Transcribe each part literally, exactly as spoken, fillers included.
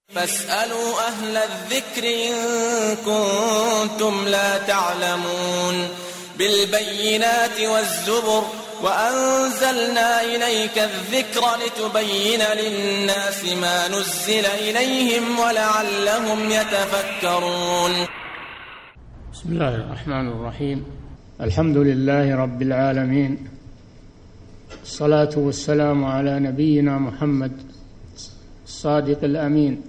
فاسألوا أهل الذكر إن كنتم لا تعلمون بالبينات والزبر وأنزلنا إليك الذكر لتبين للناس ما نزل إليهم ولعلهم يتفكرون. بسم الله الرحمن الرحيم. الحمد لله رب العالمين، الصلاة والسلام على نبينا محمد الصادق الأمين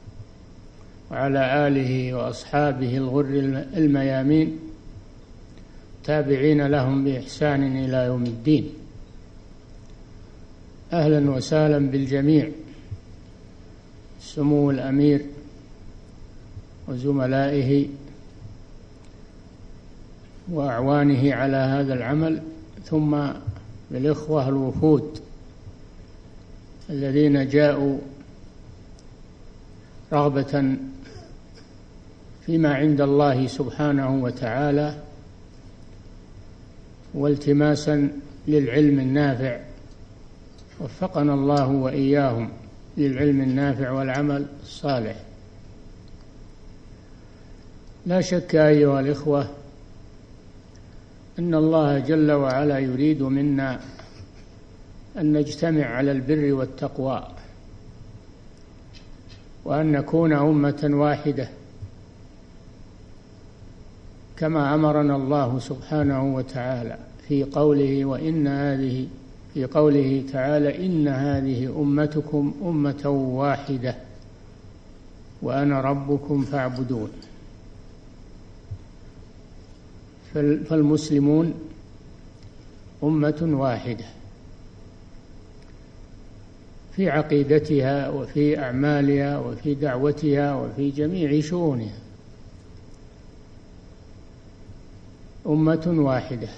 وعلى آله وأصحابه الغر الميامين تابعين لهم بإحسان إلى يوم الدين. أهلا وسهلا بالجميع، سمو الأمير وزملائه وأعوانه على هذا العمل، ثم بالإخوة الوفود الذين جاءوا رغبة فيما عند الله سبحانه وتعالى والتماسا للعلم النافع. وفقنا الله وإياهم للعلم النافع والعمل الصالح. لا شك أيها الإخوة أن الله جل وعلا يريد منا أن نجتمع على البر والتقوى، وأن نكون أمة واحدة كما أمرنا الله سبحانه وتعالى في قوله وإن هذه في قوله تعالى إن هذه أمتكم أمة واحدة وأنا ربكم فاعبدون. فالمسلمون أمة واحدة في عقيدتها وفي أعمالها وفي دعوتها وفي جميع شؤونها، أمة واحدة.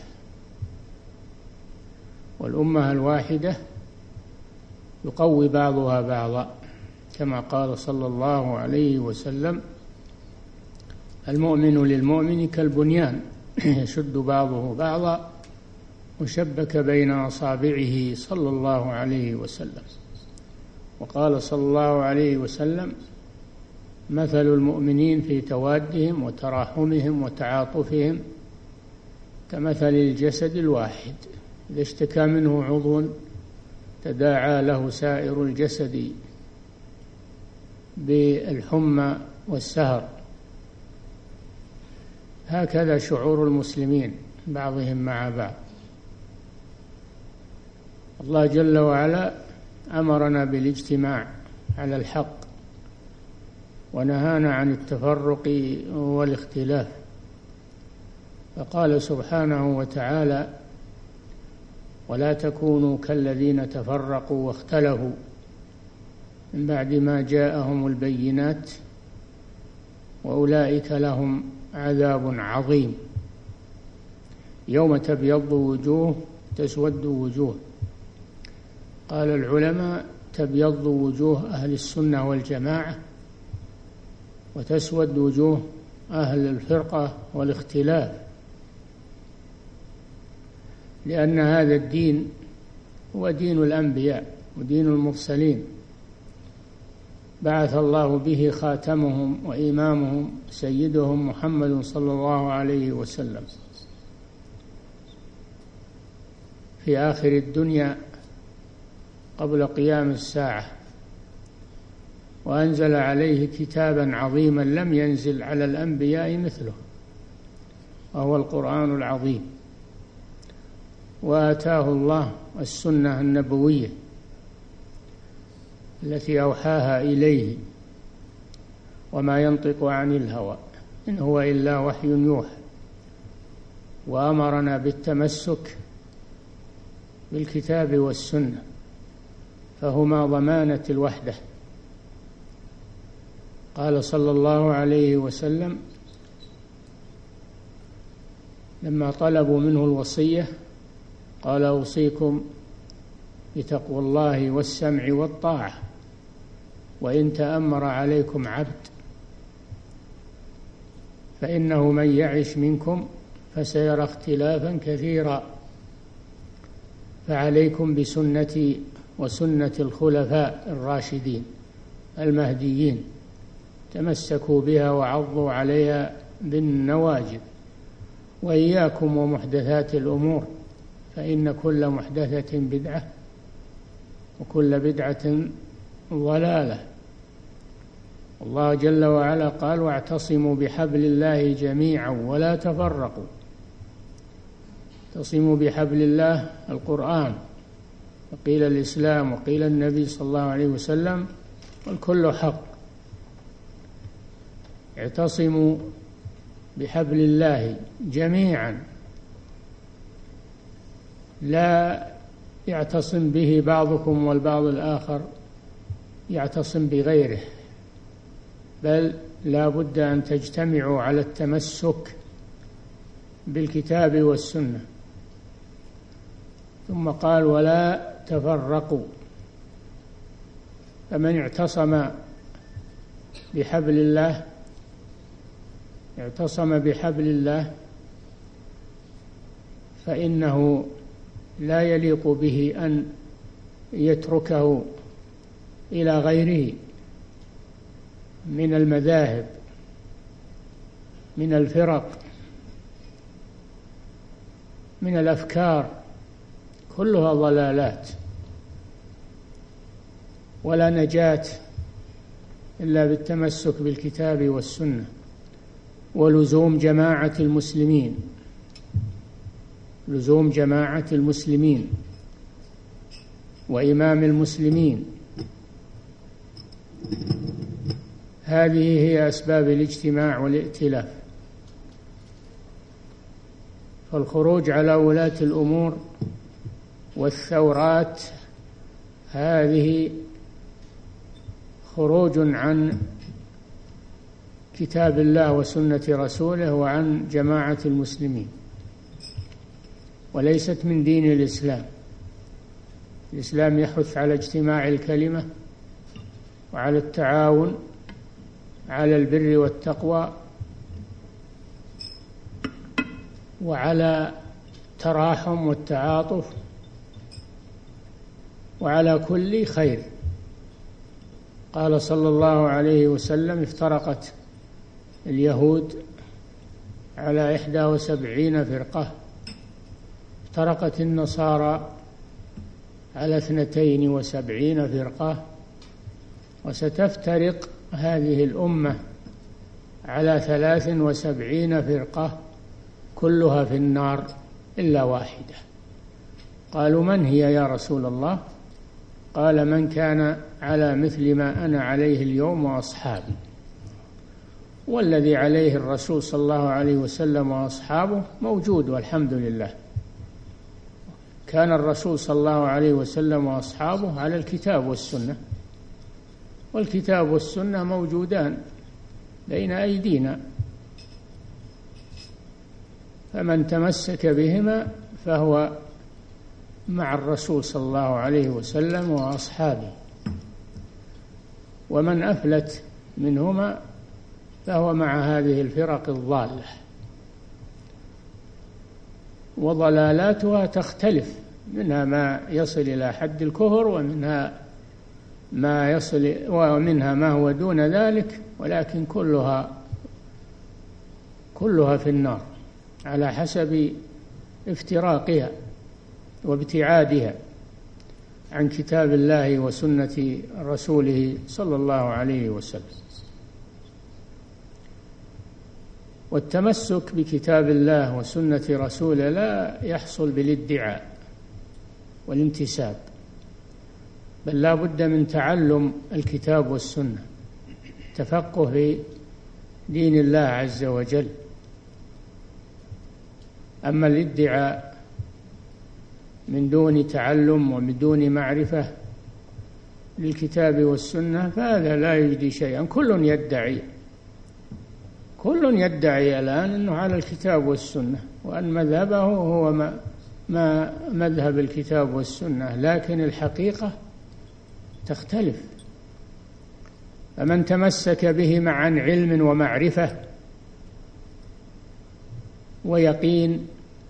والأمة الواحدة يقوي بعضها بعضا، كما قال صلى الله عليه وسلم المؤمن للمؤمن كالبنيان يشد بعضه بعضا وشبك بين أصابعه صلى الله عليه وسلم. وقال صلى الله عليه وسلم مثل المؤمنين في توادهم وتراحمهم وتعاطفهم كمثل الجسد الواحد إذا اشتكى منه عضو تداعى له سائر الجسد بالحمى والسهر. هكذا شعور المسلمين بعضهم مع بعض. الله جل وعلا أمرنا بالاجتماع على الحق ونهانا عن التفرق والاختلاف، فقال سبحانه وتعالى ولا تكونوا كالذين تفرقوا واختلفوا من بعد ما جاءهم البينات وأولئك لهم عذاب عظيم يوم تبيض وجوه تسود وجوه. قال العلماء تبيض وجوه أهل السنة والجماعة وتسود وجوه أهل الفرقة والاختلاف، لأن هذا الدين هو دين الأنبياء ودين المرسلين، بعث الله به خاتمهم وإمامهم سيدهم محمد صلى الله عليه وسلم في آخر الدنيا قبل قيام الساعة، وأنزل عليه كتابا عظيما لم ينزل على الأنبياء مثله وهو القرآن العظيم. وآتاه الله السنة النبوية التي أوحاها إليه وما ينطق عن الهوى إن هو إلا وحي يوحى. وأمرنا بالتمسك بالكتاب والسنة فهما ضمانة الوحدة. قال صلى الله عليه وسلم لما طلبوا منه الوصية قال أوصيكم بتقوى الله والسمع والطاعة وإن تأمر عليكم عبد فإنه من يعش منكم فسيرى اختلافا كثيرا فعليكم بسنتي وسنة الخلفاء الراشدين المهديين، تمسكوا بها وعضوا عليها بالنواجذ. وإياكم ومحدثات الأمور، فإن كل محدثة بدعة وكل بدعة ضلالة. الله جل وعلا قال: واعتصموا بحبل الله جميعا ولا تفرقوا. اعتصموا بحبل الله القرآن، وقيل الإسلام، وقيل النبي صلى الله عليه وسلم، والكل حق. اعتصموا بحبل الله جميعا، لا يعتصم به بعضكم والبعض الآخر يعتصم بغيره، بل لا بد أن تجتمعوا على التمسك بالكتاب والسنة. ثم قال: ولا تفرقوا. فمن اعتصم بحبل الله اعتصم بحبل الله فإنه لا يليق به أن يتركه إلى غيره من المذاهب، من الفرق، من الأفكار، كلها ضلالات، ولا نجاة إلا بالتمسك بالكتاب والسنة ولزوم جماعة المسلمين، لزوم جماعة المسلمين وإمام المسلمين. هذه هي أسباب الاجتماع والائتلاف. فالخروج على ولاة الأمور والثورات هذه خروج عن كتاب الله وسنة رسوله وعن جماعة المسلمين، وليست من دين الإسلام. الإسلام يحث على اجتماع الكلمة وعلى التعاون على البر والتقوى وعلى التراحم والتعاطف وعلى كل خير. قال صلى الله عليه وسلم: افترقت اليهود على إحدى وسبعين فرقة، افترقت النصارى على اثنتين وسبعين فرقة، وستفترق هذه الأمة على ثلاث وسبعين فرقة كلها في النار إلا واحدة. قالوا: من هي يا رسول الله؟ قال: من كان على مثل ما أنا عليه اليوم وأصحابي. والذي عليه الرسول صلى الله عليه وسلم وأصحابه موجود والحمد لله. كان الرسول صلى الله عليه وسلم وأصحابه على الكتاب والسنة، والكتاب والسنة موجودان بين أيدينا، فمن تمسك بهما فهو مع الرسول صلى الله عليه وسلم وأصحابه، ومن أفلت منهما فهو مع هذه الفرق الضالة. وضلالاتها تختلف، منها ما يصل إلى حد الكفر، ومنها ما يصل ومنها ما هو دون ذلك، ولكن كلها كلها في النار على حسب افتراقها وابتعادها عن كتاب الله وسنة رسوله صلى الله عليه وسلم. والتمسك بكتاب الله وسنة رسوله لا يحصل بالادعاء والانتساب، بل لا بد من تعلم الكتاب والسنة، تفقه في دين الله عز وجل. أما الادعاء من دون تعلم ومن دون معرفة للكتاب والسنة فهذا لا يجدي شيئا. كل يدعي كل يدعي الآن أنه على الكتاب والسنة، وأن مذهبه هو ما, ما مذهب الكتاب والسنة، لكن الحقيقة تختلف. فمن تمسك بهما عن علم ومعرفة ويقين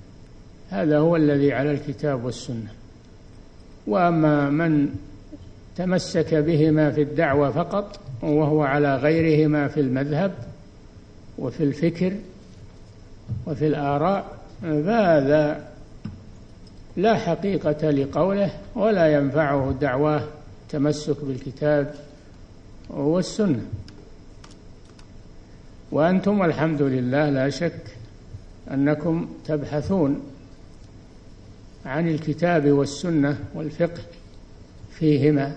هذا هو الذي على الكتاب والسنة. وأما من تمسك بهما في الدعوة فقط وهو على غيرهما في المذهب وفي الفكر وفي الآراء، فهذا لا حقيقة لقوله ولا ينفعه دعواه تمسك بالكتاب والسنة. وأنتم الحمد لله لا شك أنكم تبحثون عن الكتاب والسنة والفقه فيهما،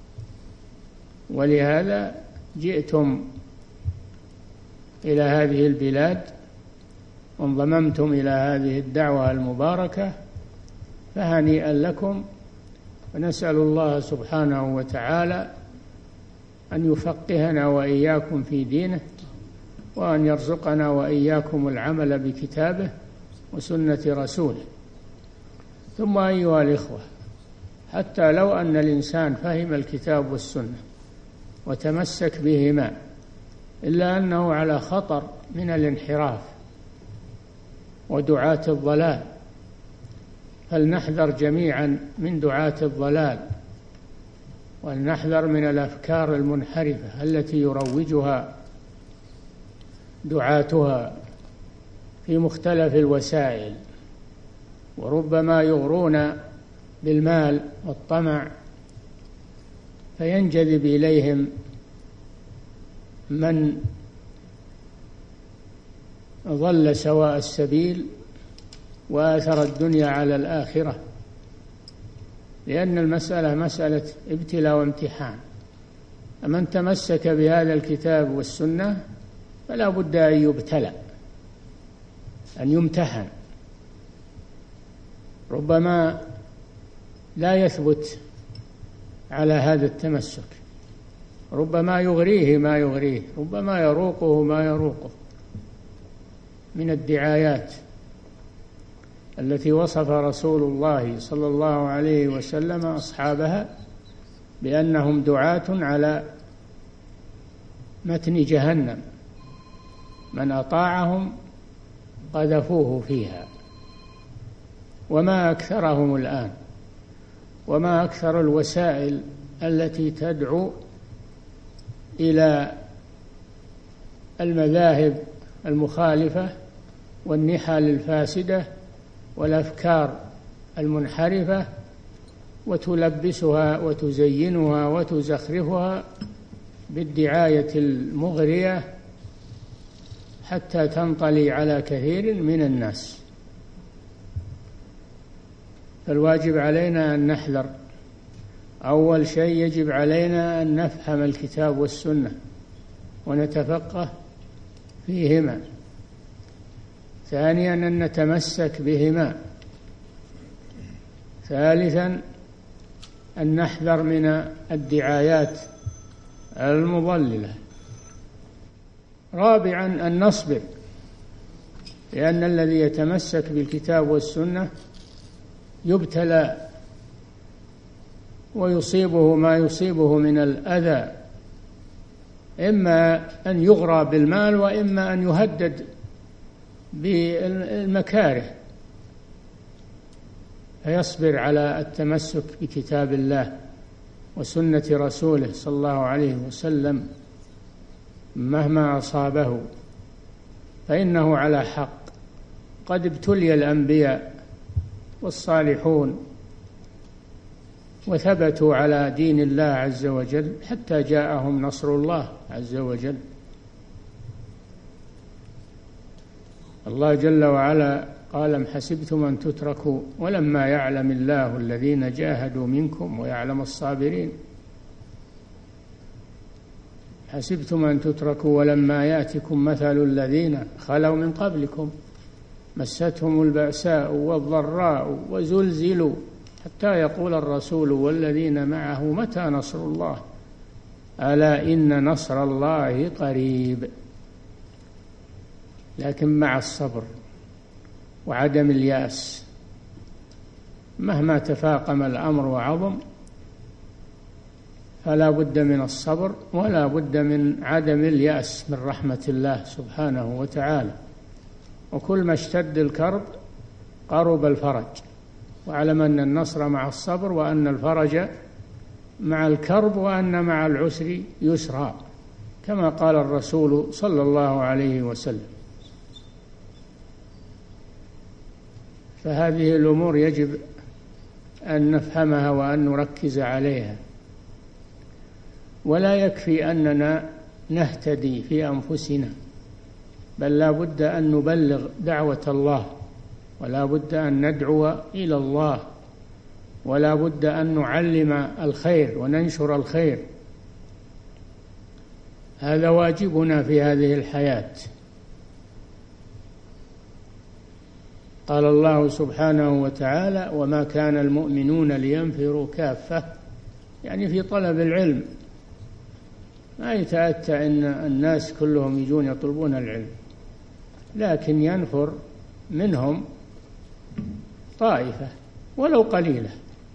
ولهذا جئتم إلى هذه البلاد وانضممتم إلى هذه الدعوة المباركة، فهنيئا لكم، ونسأل الله سبحانه وتعالى أن يفقهنا وإياكم في دينه، وأن يرزقنا وإياكم العمل بكتابه وسنة رسوله. ثم أيها الإخوة، حتى لو أن الإنسان فهم الكتاب والسنة وتمسك بهما، إلا أنه على خطر من الانحراف ودعاة الضلال، فلنحذر جميعا من دعاة الضلال، ولنحذر من الأفكار المنحرفة التي يروجها دعاتها في مختلف الوسائل، وربما يغرون بالمال والطمع فينجذب إليهم من ضل سواء السبيل وآثر الدنيا على الآخرة، لأن المسألة مسألة ابتلاء وامتحان. من تمسك بهذا الكتاب والسنة فلا بد أن يبتلى، أن يمتحن، ربما لا يثبت على هذا التمسك، ربما يغريه ما يغريه، ربما يروقه ما يروقه من الدعايات التي وصف رسول الله صلى الله عليه وسلم أصحابها بأنهم دعاة على متن جهنم، من أطاعهم قذفوه فيها. وما أكثرهم الآن، وما أكثر الوسائل التي تدعو إلى المذاهب المخالفة والنحل الفاسدة والأفكار المنحرفة، وتلبسها وتزينها وتزخرفها بالدعاية المغرية حتى تنطلي على كثير من الناس. فالواجب علينا أن نحذر. أول شيء يجب علينا أن نفهم الكتاب والسنة ونتفقه فيهما. ثانيا أن نتمسك بهما. ثالثا أن نحذر من الدعايات المضللة. رابعا أن نصبر، لأن الذي يتمسك بالكتاب والسنة يبتلى ويصيبه ما يصيبه من الأذى، إما أن يغرى بالمال وإما أن يهدد بالمكاره، فيصبر على التمسك بكتاب الله وسنة رسوله صلى الله عليه وسلم مهما أصابه، فإنه على حق. قد ابتلي الأنبياء والصالحون وثبتوا على دين الله عز وجل حتى جاءهم نصر الله عز وجل. الله جل وعلا قال: أم حسبتم أن تتركوا ولما يعلم الله الذين جاهدوا منكم ويعلم الصابرين. حسبتم أن تتركوا ولما يأتكم مثل الذين خلوا من قبلكم مستهم البأساء والضراء وزلزلوا حتى يقول الرسول والذين معه متى نصر الله ألا إن نصر الله قريب. لكن مع الصبر وعدم اليأس، مهما تفاقم الأمر وعظم فلا بد من الصبر ولا بد من عدم اليأس من رحمة الله سبحانه وتعالى. وكل ما اشتد الكرب قرب الفرج، واعلم أن النصر مع الصبر وأن الفرج مع الكرب وأن مع العسر يسرا، كما قال الرسول صلى الله عليه وسلم. فهذه الأمور يجب أن نفهمها وأن نركز عليها، ولا يكفي أننا نهتدي في أنفسنا، بل لا بد أن نبلغ دعوة الله، ولا بد أن ندعو إلى الله، ولا بد أن نعلم الخير وننشر الخير. هذا واجبنا في هذه الحياة. قال الله سبحانه وتعالى: وما كان المؤمنون لينفروا كافة، يعني في طلب العلم، ما يتأتى أن الناس كلهم يجون يطلبون العلم، لكن ينفر منهم طائفة ولو قليلة.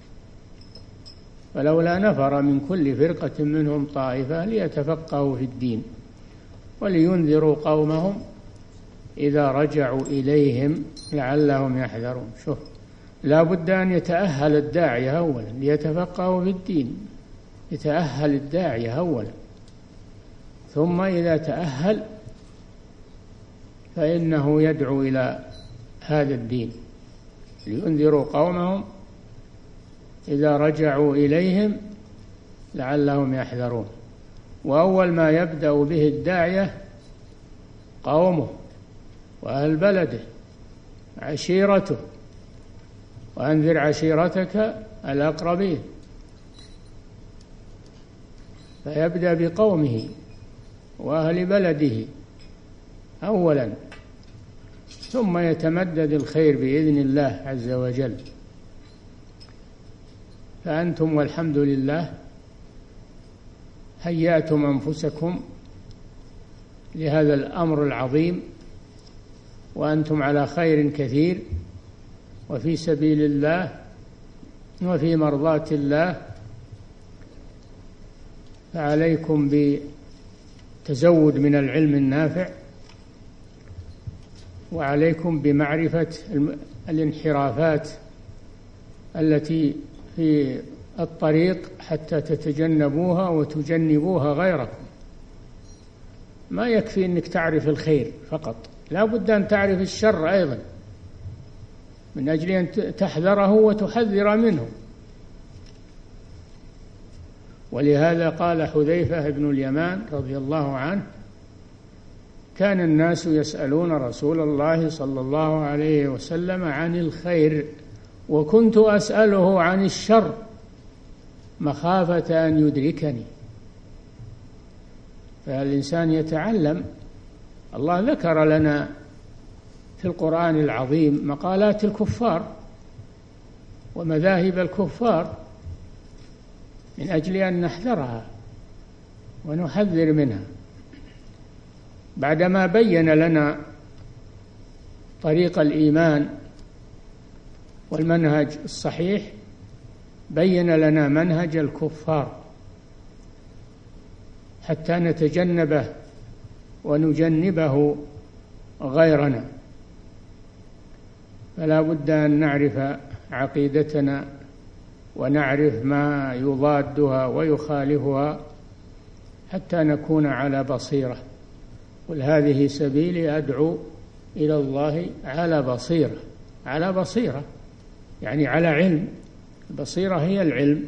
فلولا نفر من كل فرقة منهم طائفة ليتفقهوا في الدين ولينذروا قومهم إذا رجعوا إليهم لعلهم يحذرون. شوف، لا بد أن يتأهل الداعية أولا ليتفقهوا في الدين، يتأهل الداعية أولا، ثم إذا تأهل فإنه يدعو إلى هذا الدين، لينذروا قومهم إذا رجعوا إليهم لعلهم يحذرون. وأول ما يبدأ به الداعية قومه وأهل بلده، عشيرته، وأنذر عشيرتك الأقربين، فيبدأ بقومه وأهل بلده أولا، ثم يتمدد الخير بإذن الله عز وجل. فأنتم والحمد لله هيأتم أنفسكم لهذا الأمر العظيم، وأنتم على خير كثير وفي سبيل الله وفي مرضاة الله، فعليكم بتزود من العلم النافع، وعليكم بمعرفة الانحرافات التي في الطريق حتى تتجنبوها وتجنبوها غيركم. ما يكفي أنك تعرف الخير فقط، لا بد أن تعرف الشر أيضا من أجل أن تحذره وتحذر منه. ولهذا قال حذيفة بن اليمان رضي الله عنه: كان الناس يسألون رسول الله صلى الله عليه وسلم عن الخير، وكنت أسأله عن الشر مخافة أن يدركني. فالإنسان يتعلم. الله ذكر لنا في القرآن العظيم مقالات الكفار ومذاهب الكفار من أجل أن نحذرها ونحذر منها. بعدما بين لنا طريق الإيمان والمنهج الصحيح، بين لنا منهج الكفار حتى نتجنبه ونجنبه غيرنا. فلا بد أن نعرف عقيدتنا ونعرف ما يضادها ويخالفها حتى نكون على بصيرة. قل هذه سبيلي أدعو إلى الله على بصيرة. على بصيرة يعني على علم. البصيرة هي العلم.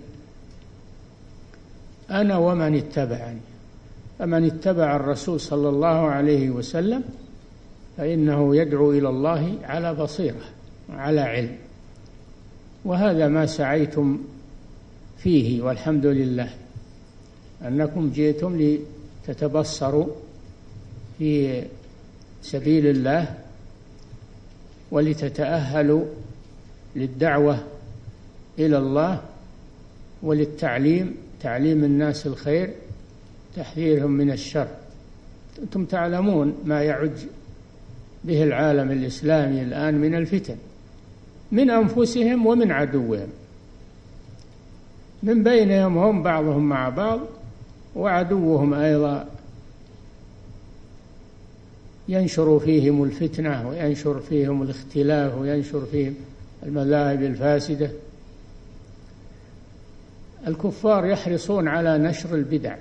أنا ومن اتبعني، فمن اتبع الرسول صلى الله عليه وسلم فإنه يدعو إلى الله على بصيرة، على علم. وهذا ما سعيتم فيه، والحمد لله أنكم جئتم لتتبصروا في سبيل الله ولتتأهلوا للدعوة إلى الله وللتعليم، تعليم الناس الخير، تحذيرهم من الشر. أنتم تعلمون ما يعج به العالم الإسلامي الآن من الفتن، من أنفسهم ومن عدوهم، من بينهم هم بعضهم مع بعض، وعدوهم أيضا ينشر فيهم الفتنة وينشر فيهم الاختلاف وينشر فيهم المذاهب الفاسدة. الكفار يحرصون على نشر البدع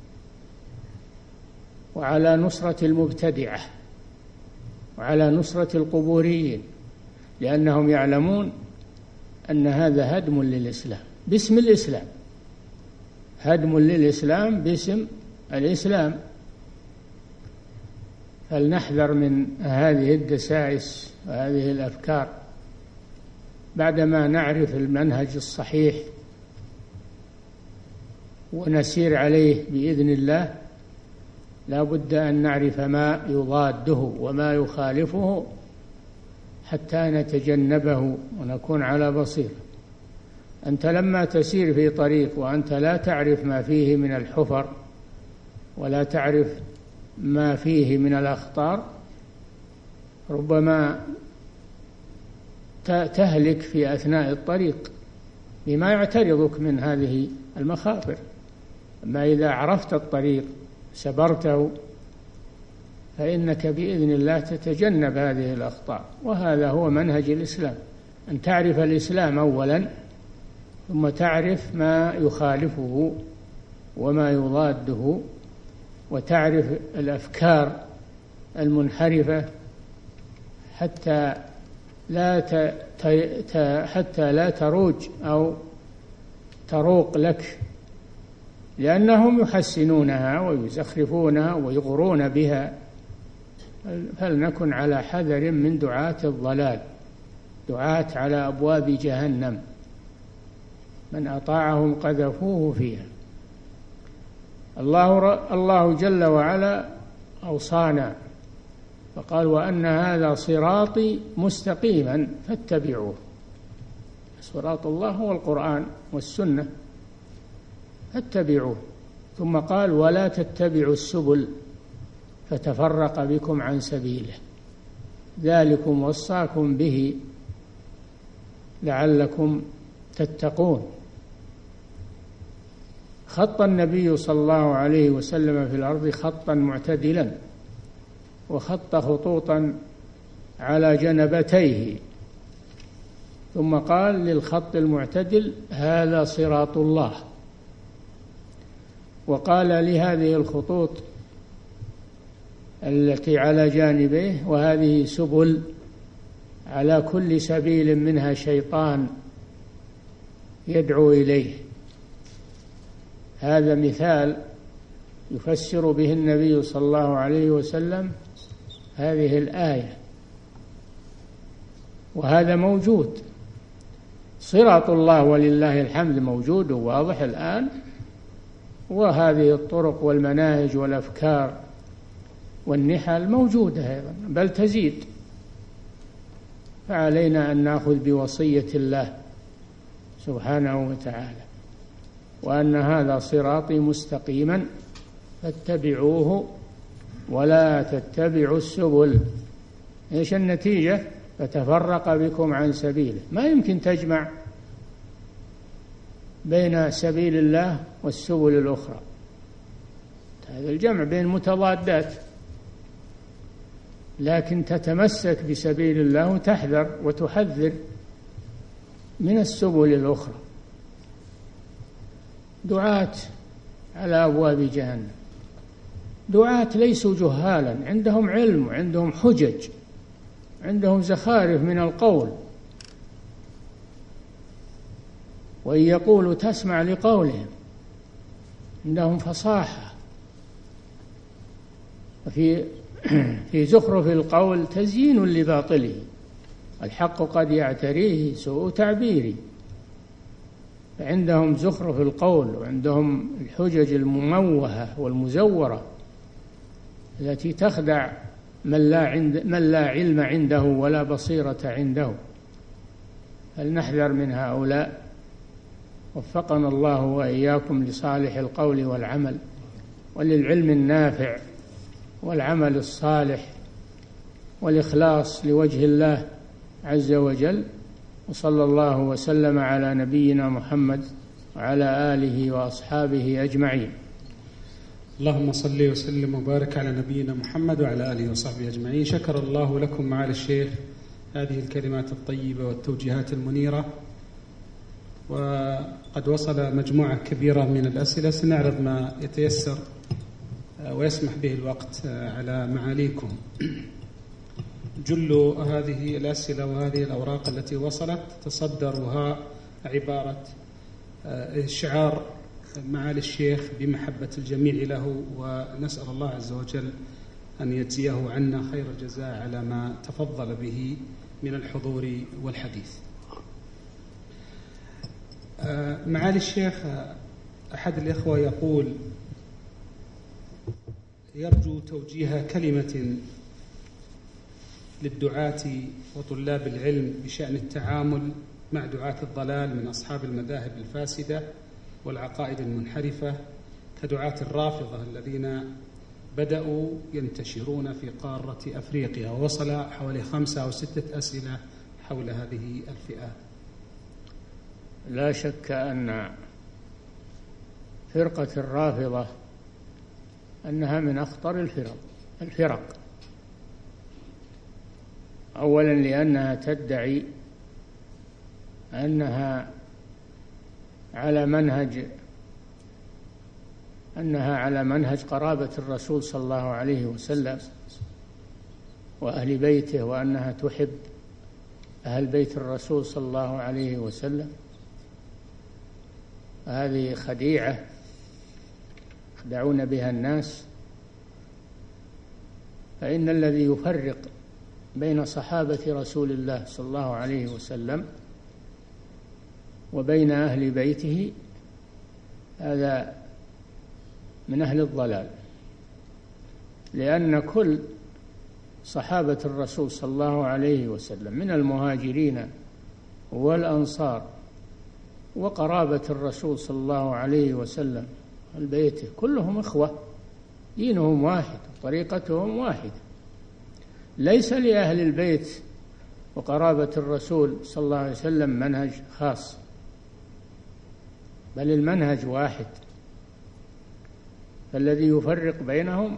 وعلى نصرة المبتدعة وعلى نصرة القبوريين، لأنهم يعلمون أن هذا هدم للإسلام باسم الإسلام، هدم للإسلام باسم الإسلام. فلنحذر من هذه الدسائس وهذه الأفكار بعدما نعرف المنهج الصحيح ونسير عليه بإذن الله. لا بد أن نعرف ما يضاده وما يخالفه حتى نتجنبه ونكون على بصيرة. أنت لما تسير في طريق وأنت لا تعرف ما فيه من الحفر ولا تعرف ما فيه من الأخطار، ربما تهلك في أثناء الطريق بما يعترضك من هذه المخاطر. أما إذا عرفت الطريق سبرته فإنك بإذن الله تتجنب هذه الأخطار. وهذا هو منهج الإسلام، أن تعرف الإسلام أولا ثم تعرف ما يخالفه وما يضاده، وتعرف الأفكار المنحرفة حتى لا ت... حتى لا تروج أو تروق لك، لأنهم يحسنونها ويزخرفونها ويغرون بها. فلنكن على حذر من دعاة الضلال، دعاة على أبواب جهنم، من أطاعهم قذفوه فيها. الله الله جل وعلا أوصانا فقال: وأن هذا صراطي مستقيما فاتبعوه. صراط الله هو القرآن والسنة، فاتبعوه. ثم قال: ولا تتبعوا السبل فتفرق بكم عن سبيله ذلكم وصاكم به لعلكم تتقون. خط النبي صلى الله عليه وسلم في الأرض خطا معتدلا، وخط خطوطا على جنبتيه، ثم قال للخط المعتدل: هذا صراط الله. وقال لهذه الخطوط التي على جانبيه: وهذه سبل، على كل سبيل منها شيطان يدعو إليه. هذا مثال يفسر به النبي صلى الله عليه وسلم هذه الآية، وهذا موجود. صراط الله ولله الحمد موجود وواضح الآن، وهذه الطرق والمناهج والأفكار والنحل موجودة أيضا، بل تزيد. فعلينا أن نأخذ بوصية الله سبحانه وتعالى: وأن هذا صراطي مستقيما فاتبعوه ولا تتبعوا السبل. إيش النتيجة؟ فتفرق بكم عن سبيله. ما يمكن تجمع بين سبيل الله والسبل الأخرى، هذا الجمع بين متضادات، لكن تتمسك بسبيل الله وتحذر وتحذر من السبل الأخرى. دعاة على أبواب جهنم، دعاة ليسوا جهالا، عندهم علم وعندهم حجج، عندهم زخارف من القول، وإن يقولوا تسمع لقولهم، عندهم فصاحة. وفي في زخرف القول تزيين لباطله، الحق قد يعتريه سوء تعبيره. عندهم زخرف القول وعندهم الحجج المموهة والمزورة التي تخدع من لا, عند من لا علم عنده ولا بصيرة عنده. فلنحذر من هؤلاء. وفقنا الله وإياكم لصالح القول والعمل وللعلم النافع والعمل الصالح والإخلاص لوجه الله عز وجل. وصلى الله وسلم على نبينا محمد وعلى آله وأصحابه أجمعين. اللهم صل وسلم وبارك على نبينا محمد وعلى آله وصحبه أجمعين. شكر الله لكم معالي الشيخ هذه الكلمات الطيبة والتوجيهات المنيرة. وقد وصل مجموعة كبيرة من الأسئلة، سنعرض ما يتيسر ويسمح به الوقت على معاليكم. جل هذه الأسئلة وهذه الأوراق التي وصلت تصدرها عبارة شعار معالي الشيخ بمحبة الجميع له، ونسأل الله عز وجل أن يجزيه عنا خير الجزاء على ما تفضل به من الحضور والحديث. معالي الشيخ، أحد الإخوة يقول يرجو توجيه كلمة للدعاة وطلاب العلم بشأن التعامل مع دعاة الضلال من أصحاب المذاهب الفاسدة والعقائد المنحرفة كدعاة الرافضة الذين بدأوا ينتشرون في قارة أفريقيا. ووصل حوالي خمسة أو ستة أسئلة حول هذه الفئة. لا شك أن فرقة الرافضة أنها من أخطر الفرق الفرق أولا لأنها تدعي أنها على منهج أنها على منهج قرابة الرسول صلى الله عليه وسلم وأهل بيته، وأنها تحب أهل بيت الرسول صلى الله عليه وسلم. هذه خديعة يخدعون بها الناس، فإن الذي يفرق بين صحابة رسول الله صلى الله عليه وسلم وبين أهل بيته هذا من أهل الضلال، لأن كل صحابة الرسول صلى الله عليه وسلم من المهاجرين والأنصار وقرابة الرسول صلى الله عليه وسلم البيته كلهم إخوة، دينهم واحد وطريقتهم واحدة. ليس لأهل البيت وقرابة الرسول صلى الله عليه وسلم منهج خاص، بل المنهج واحد. فالذي يفرق بينهم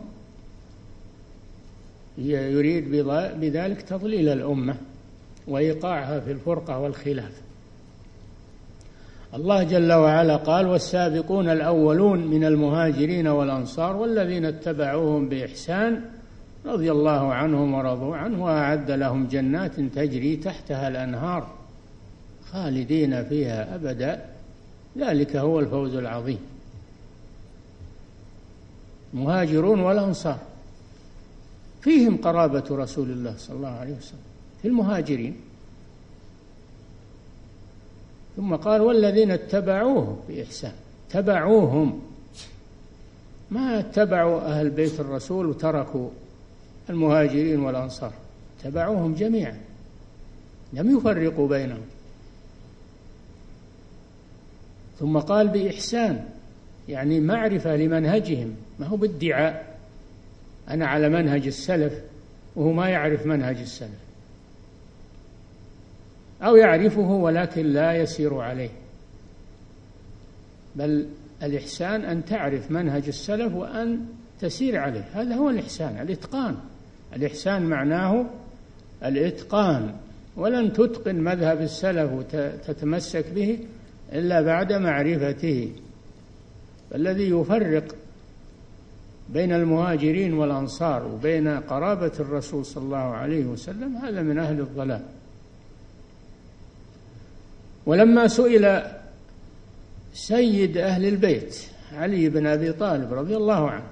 يريد بذلك تضليل الأمة وإيقاعها في الفرقة والخلاف. الله جل وعلا قال: والسابقون الأولون من المهاجرين والأنصار والذين اتبعوهم بإحسان رضي الله عنهم ورضوا عنه وأعد لهم جنات تجري تحتها الأنهار خالدين فيها أبدا ذلك هو الفوز العظيم. المهاجرون والأنصار فيهم قرابة رسول الله صلى الله عليه وسلم في المهاجرين، ثم قال: والذين اتبعوه بإحسان. تبعوهم، ما اتبعوا أهل بيت الرسول وتركوا المهاجرين والأنصار، تبعوهم جميعا، لم يفرقوا بينهم. ثم قال بإحسان، يعني معرفة لمنهجهم، ما هو بادعاء أنا على منهج السلف وهو ما يعرف منهج السلف، أو يعرفه ولكن لا يسير عليه. بل الإحسان أن تعرف منهج السلف وأن تسير عليه، هذا هو الإحسان، الإتقان. الإحسان معناه الإتقان، ولن تتقن مذهب السلف وتتمسك به إلا بعد معرفته. فالذي يفرق بين المهاجرين والأنصار وبين قرابة الرسول صلى الله عليه وسلم هذا من أهل الضلال. ولما سئل سيد أهل البيت علي بن أبي طالب رضي الله عنه: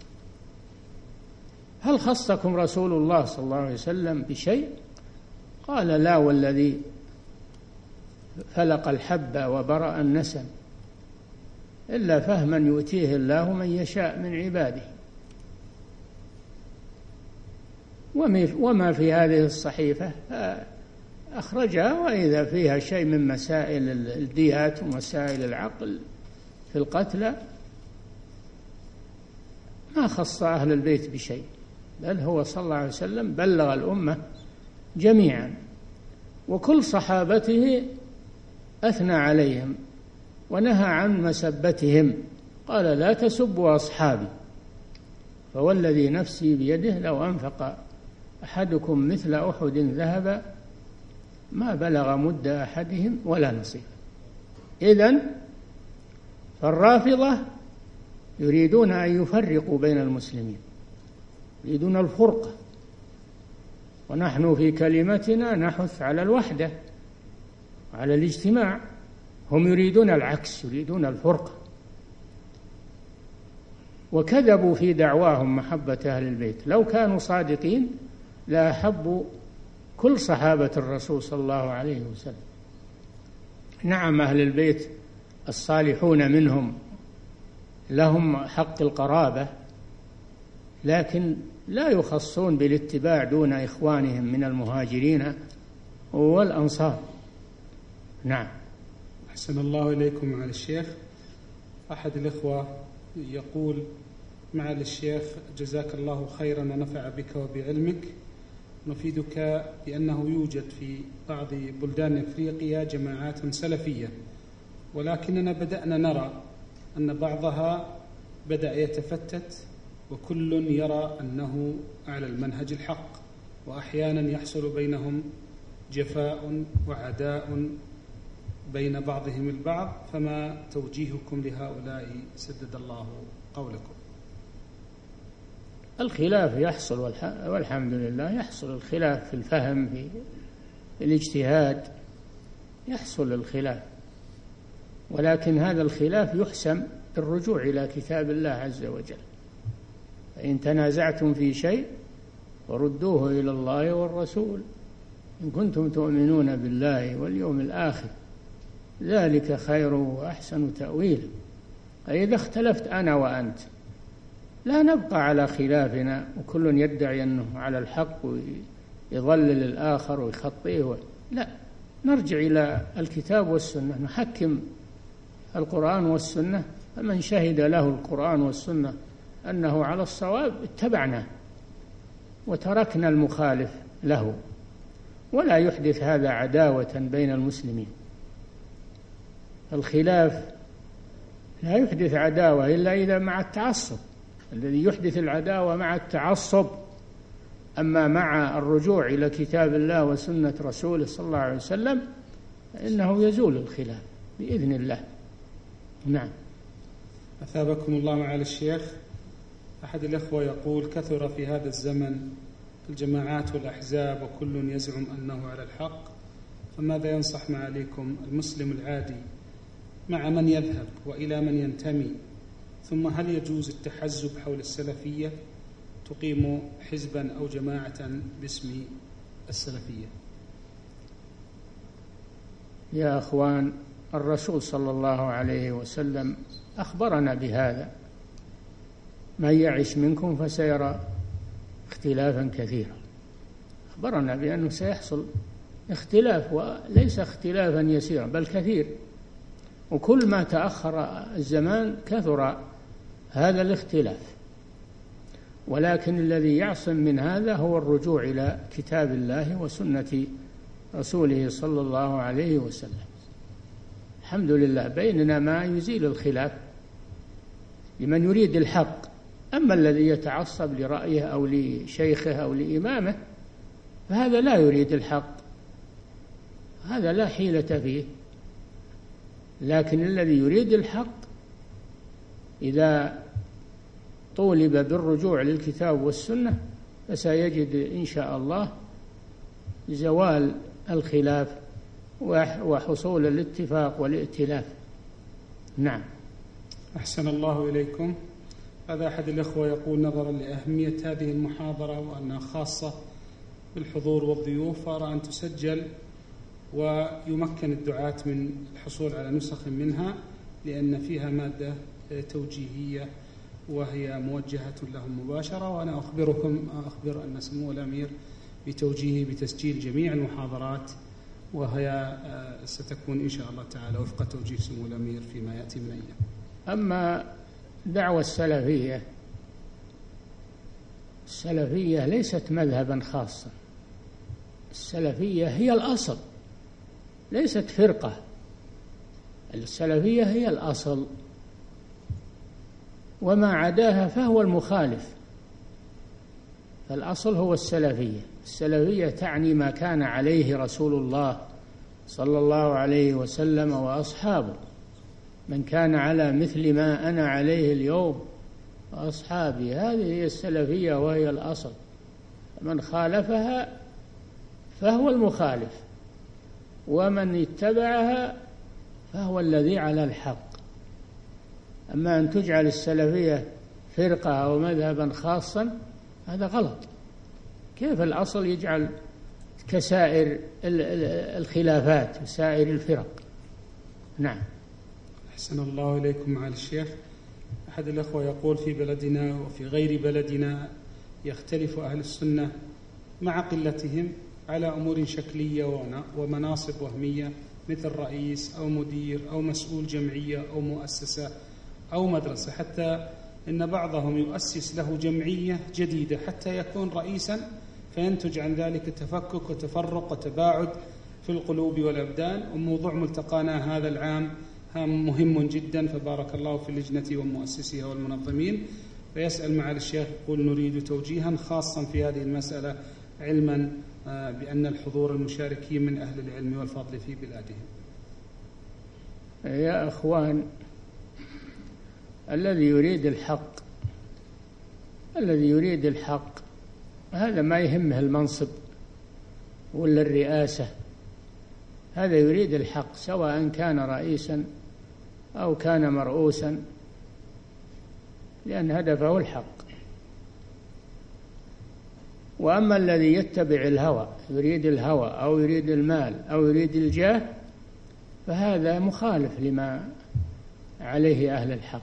هل خصكم رسول الله صلى الله عليه وسلم بشيء؟ قال: لا والذي فلق الحب وبرأ النسم إلا فهما يؤتيه الله من يشاء من عباده. وما في هذه الصحيفة أخرجها، وإذا فيها شيء من مسائل الديات ومسائل العقل في القتلى ما خص أهل البيت بشيء، بل هو صلى الله عليه وسلم بلغ الأمة جميعا، وكل صحابته أثنى عليهم ونهى عن مسبتهم. قال: لا تسبوا أصحابي فوالذي نفسي بيده لو أنفق أحدكم مثل أحد ذهب ما بلغ مد أحدهم ولا نصيف. إذن فالرافضة يريدون أن يفرقوا بين المسلمين، يريدون الفرقة، ونحن في كلمتنا نحث على الوحدة وعلى الاجتماع. هم يريدون العكس، يريدون الفرقة، وكذبوا في دعواهم محبة أهل البيت. لو كانوا صادقين لأحبوا كل صحابة الرسول صلى الله عليه وسلم. نعم أهل البيت الصالحون منهم لهم حق القرابة، لكن لا يخصون بالاتباع دون إخوانهم من المهاجرين والأنصار. نعم. أحسن الله إليكم معالي الشيخ. أحد الإخوة يقول: معالي الشيخ جزاك الله خيرا ونفع بك وبعلمك، نفيدك بأنه يوجد في بعض بلدان أفريقيا جماعات سلفية، ولكننا بدأنا نرى أن بعضها بدأ يتفتت، وكل يرى أنه على المنهج الحق، وأحيانا يحصل بينهم جفاء وعداء بين بعضهم البعض، فما توجيهكم لهؤلاء سدد الله قولكم؟ الخلاف يحصل والحمد لله، يحصل الخلاف في الفهم، في الاجتهاد يحصل الخلاف، ولكن هذا الخلاف يحسم بالرجوع إلى كتاب الله عز وجل. فإن تنازعتم في شيء وردوه إلى الله والرسول إن كنتم تؤمنون بالله واليوم الآخر، ذلك خير وأحسن تأويلا. إذا اختلفت أنا وأنت لا نبقى على خلافنا وكل يدعي أنه على الحق ويضلل الآخر ويخطئه، لا، نرجع إلى الكتاب والسنة، نحكم القرآن والسنة، فمن شهد له القرآن والسنة أنه على الصواب اتبعناه وتركنا المخالف له، ولا يحدث هذا عداوة بين المسلمين. الخلاف لا يحدث عداوة إلا إذا مع التعصب، الذي يحدث العداوة مع التعصب. أما مع الرجوع إلى كتاب الله وسنة رسوله صلى الله عليه وسلم فإنه يزول الخلاف بإذن الله. نعم. أثابكم الله معالي الشيخ. أحد الأخوة يقول: كثر في هذا الزمن الجماعات والأحزاب وكل يزعم أنه على الحق، فماذا ينصح معاليكم المسلم العادي مع من يذهب وإلى من ينتمي؟ ثم هل يجوز التحزب حول السلفية، تقيم حزبا أو جماعة باسم السلفية؟ يا أخوان، الرسول صلى الله عليه وسلم أخبرنا بهذا: من يعش منكم فسيرى اختلافا كثيرا. أخبرنا بأنه سيحصل اختلاف، وليس اختلافا يسيرا بل كثير، وكل ما تأخر الزمان كثر هذا الاختلاف. ولكن الذي يعصم من هذا هو الرجوع إلى كتاب الله وسنة رسوله صلى الله عليه وسلم. الحمد لله بيننا ما يزيل الخلاف لمن يريد الحق. أما الذي يتعصب لرأيه أو لشيخه أو لإمامه فهذا لا يريد الحق، هذا لا حيلة فيه. لكن الذي يريد الحق إذا طولب بالرجوع للكتاب والسنة فسيجد إن شاء الله زوال الخلاف وحصول الاتفاق والائتلاف. نعم. أحسن الله إليكم. هذا أحد الأخوة يقول: نظرا لأهمية هذه المحاضرة وأنها خاصة بالحضور والضيوف، أرى أن تسجل ويمكن الدعاة من الحصول على نسخ منها، لأن فيها مادة توجيهية وهي موجهة لهم مباشرة. وأنا أخبركم أخبر أن سمو الأمير بتوجيهه بتسجيل جميع المحاضرات، وهي ستكون إن شاء الله تعالى وفق توجيه سمو الأمير فيما يأتي من أيام. أما دعوة السلفية، السلفية ليست مذهبا خاصا، السلفية هي الأصل، ليست فرقة. السلفية هي الأصل، وما عداها فهو المخالف. فالأصل هو السلفية. السلفية تعني ما كان عليه رسول الله صلى الله عليه وسلم وأصحابه، من كان على مثل ما أنا عليه اليوم وأصحابي، هذه هي السلفية وهي الأصل. من خالفها فهو المخالف، ومن اتبعها فهو الذي على الحق. أما أن تجعل السلفية فرقة أو مذهبا خاصا هذا غلط. كيف الأصل يجعل كسائر الخلافات وسائر الفرق؟ نعم. أحسن الله إليكم معالي الشيخ. أحد الأخوة يقول: في بلدنا وفي غير بلدنا يختلف أهل السنة مع قلتهم على أمور شكلية ومناصب وهمية، مثل رئيس أو مدير أو مسؤول جمعية أو مؤسسة أو مدرسة، حتى إن بعضهم يؤسس له جمعية جديدة حتى يكون رئيسا، فينتج عن ذلك تفكك وتفرق وتباعد في القلوب والأبدان. وموضوع ملتقانا هذا العام هام مهم جدا، فبارك الله في اللجنة ومؤسسيها والمنظمين. فيسأل معالي الشيخ يقول: نريد توجيها خاصا في هذه المسألة، علما بأن الحضور المشاركين من أهل العلم والفضل في بلادهم. يا أخوان، الذي يريد الحق الذي يريد الحق هذا ما يهمه المنصب ولا الرئاسة، هذا يريد الحق سواء كان رئيسا أو كان مرؤوسا، لأن هدفه الحق. وأما الذي يتبع الهوى، يريد الهوى أو يريد المال أو يريد الجاه، فهذا مخالف لما عليه أهل الحق.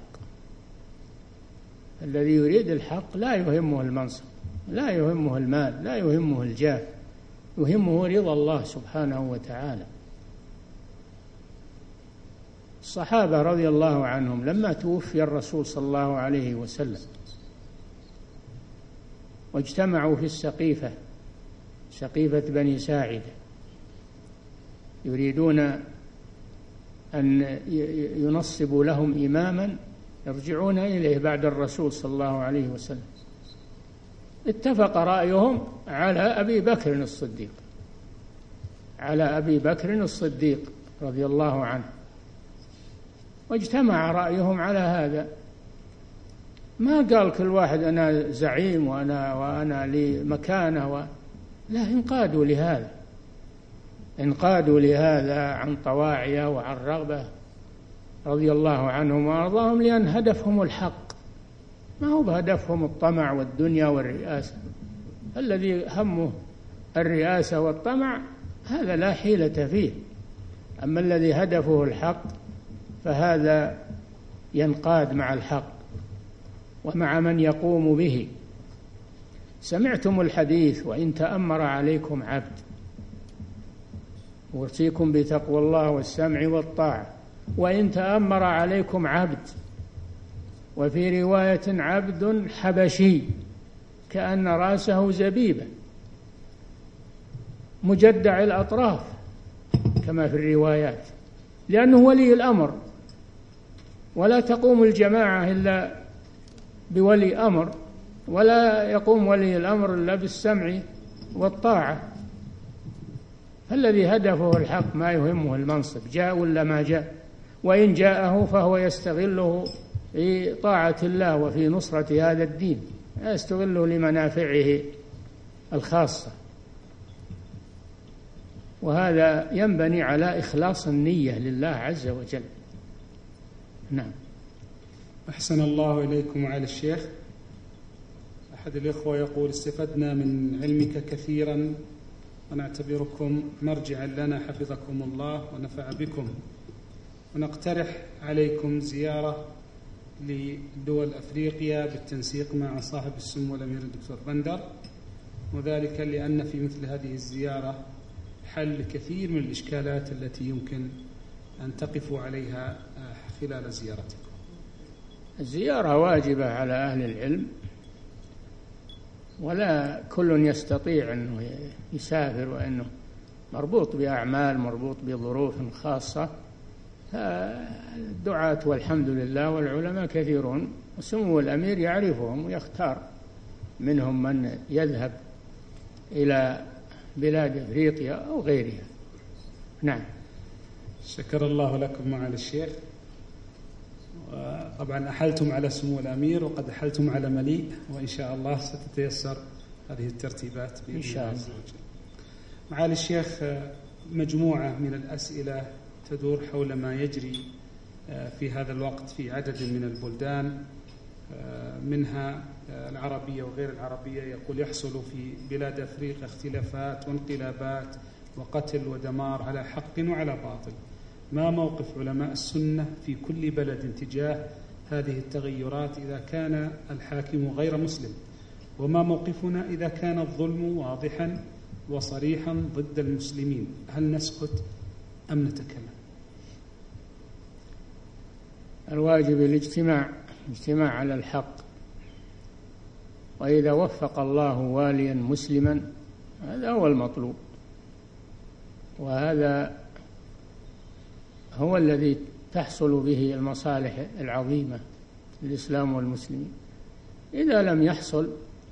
الذي يريد الحق لا يهمه المنصب، لا يهمه المال، لا يهمه الجاه، يهمه رضا الله سبحانه وتعالى. الصحابة رضي الله عنهم لما توفي الرسول صلى الله عليه وسلم واجتمعوا في السقيفة، سقيفة بني ساعدة، يريدون أن ينصبوا لهم إماما يرجعون إليه بعد الرسول صلى الله عليه وسلم. اتفق رأيهم على أبي بكر الصديق على أبي بكر الصديق رضي الله عنه، واجتمع رأيهم على هذا. ما قال كل واحد أنا زعيم وأنا وأنا لي مكانة و... لا، انقادوا لهذا انقادوا لهذا عن طواعية وعن رغبة رضي الله عنهم وأرضاهم، لأن هدفهم الحق، ما هو بهدفهم الطمع والدنيا والرئاسة. الذي همه الرئاسة والطمع هذا لا حيلة فيه، أما الذي هدفه الحق فهذا ينقاد مع الحق ومع من يقوم به. سمعتم الحديث: وإن تأمر عليكم عبد. أوصيكم بتقوى الله والسمع والطاعة. وإن تأمر عليكم عبد، وفي رواية عبد حبشي كأن رأسه زبيبة مجدع الأطراف كما في الروايات، لأنه ولي الأمر، ولا تقوم الجماعة إلا بولي أمر، ولا يقوم ولي الأمر إلا بالسمع والطاعة. فالذي هدفه الحق ما يهمه المنصب، جاء ولا ما جاء، وإن جاءه فهو يستغله في طاعة الله وفي نصرة هذا الدين، يستغله لمنافعه الخاصة. وهذا ينبني على إخلاص النية لله عز وجل. نعم. أحسن الله إليكم معالي الشيخ. أحد الإخوة يقول: استفدنا من علمك كثيرا ونعتبركم مرجعا لنا حفظكم الله ونفع بكم، ونقترح عليكم زيارة لدول أفريقيا بالتنسيق مع صاحب السمو الأمير الدكتور بندر، وذلك لأن في مثل هذه الزيارة حل كثير من الإشكالات التي يمكن أن تقفوا عليها خلال زيارتكم. الزيارة واجبة على أهل العلم، ولا كل يستطيع أنه يسافر، وأنه مربوط بأعمال، مربوط بظروف خاصة. الدعاة والحمد لله والعلماء كثيرون، وسمو الأمير يعرفهم ويختار منهم من يذهب إلى بلاد أفريقيا أو غيرها. نعم. شكر الله لكم معالي الشيخ. طبعا أحلتم على سمو الأمير وقد أحلتم على مليء، وإن شاء الله ستتيسر هذه الترتيبات بإذن الله عز وجل. معالي الشيخ، مجموعة من الأسئلة تدور حول ما يجري في هذا الوقت في عدد من البلدان، منها العربية وغير العربية. يقول يحصل في بلاد أفريقيا اختلافات وانقلابات وقتل ودمار على حق وعلى باطل. ما موقف علماء السنة في كل بلد تجاه هذه التغيرات إذا كان الحاكم غير مسلم؟ وما موقفنا إذا كان الظلم واضحا وصريحا ضد المسلمين؟ هل نسكت أم نتكلم؟ الواجب الاجتماع اجتماع على الحق، وإذا وفق الله واليا مسلما هذا هو المطلوب، وهذا هو الذي تحصل به المصالح العظيمة للإسلام والمسلمين. إذا لم يحصل